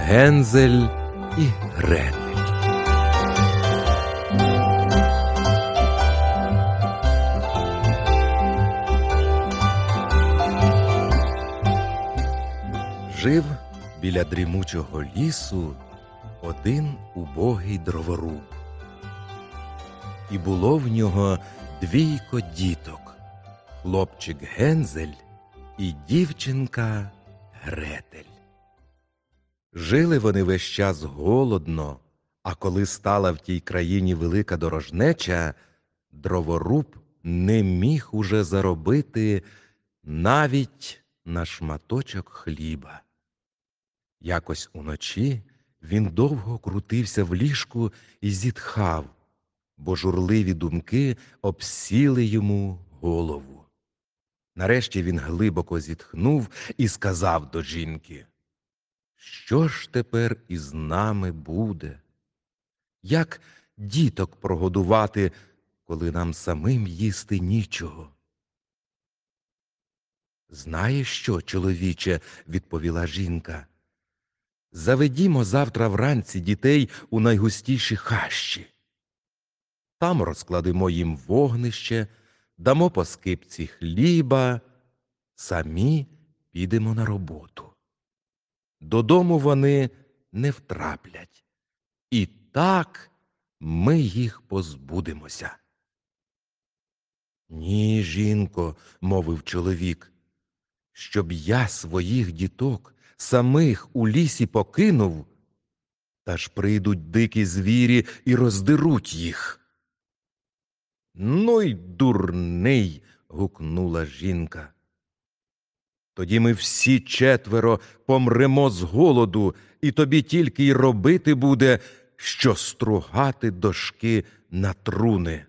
Гензель і Гретель. Жив біля дрімучого лісу один убогий дроворуб. І було в нього двійко діток – хлопчик Гензель і дівчинка Гретель. Жили вони весь час голодно, а коли стала в тій країні велика дорожнеча, дроворуб не міг уже заробити навіть на шматочок хліба. Якось уночі він довго крутився в ліжку і зітхав, бо журливі думки обсіли йому голову. Нарешті він глибоко зітхнув і сказав до жінки: «Що ж тепер із нами буде? Як діток прогодувати, коли нам самим їсти нічого?» «Знаєш що, чоловіче?» – відповіла жінка. «Заведімо завтра вранці дітей у найгустіші хащі. Там розкладемо їм вогнище, дамо по скипці хліба, самі підемо на роботу. Додому вони не втраплять. І так ми їх позбудемося». «Ні, жінко, – мовив чоловік, – щоб я своїх діток самих у лісі покинув, та ж прийдуть дикі звірі і роздеруть їх». «Ну й дурний!» – гукнула жінка. «Тоді ми всі четверо помремо з голоду, і тобі тільки й робити буде, що стругати дошки на труни».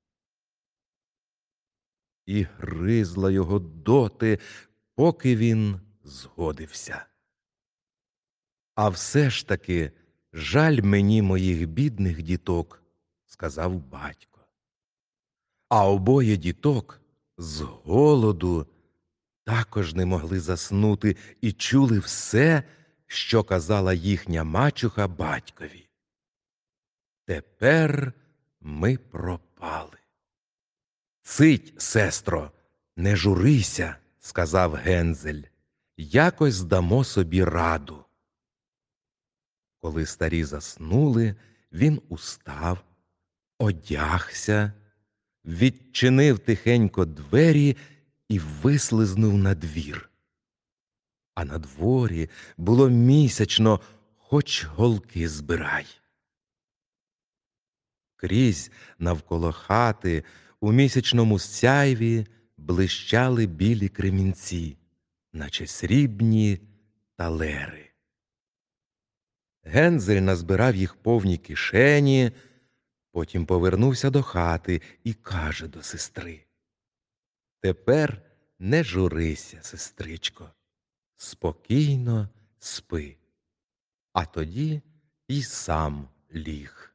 І гризла його доти, поки він згодився. «А все ж таки жаль мені моїх бідних діток», – сказав батько. А обоє діток з голоду також не могли заснути і чули все, що казала їхня мачуха батькові. «Тепер ми пропали». «Цить, сестро, не журися», – сказав Гензель, – «якось дамо собі раду». Коли старі заснули, він устав, одягся, відчинив тихенько двері і вислизнув на двір. А на дворі було місячно, хоч голки збирай. Крізь навколо хати у місячному сяйві блищали білі кремінці, наче срібні талери. Гензель назбирав їх повні кишені, потім повернувся до хати і каже до сестри: «Тепер не журися, сестричко, спокійно спи». А тоді й сам ліг.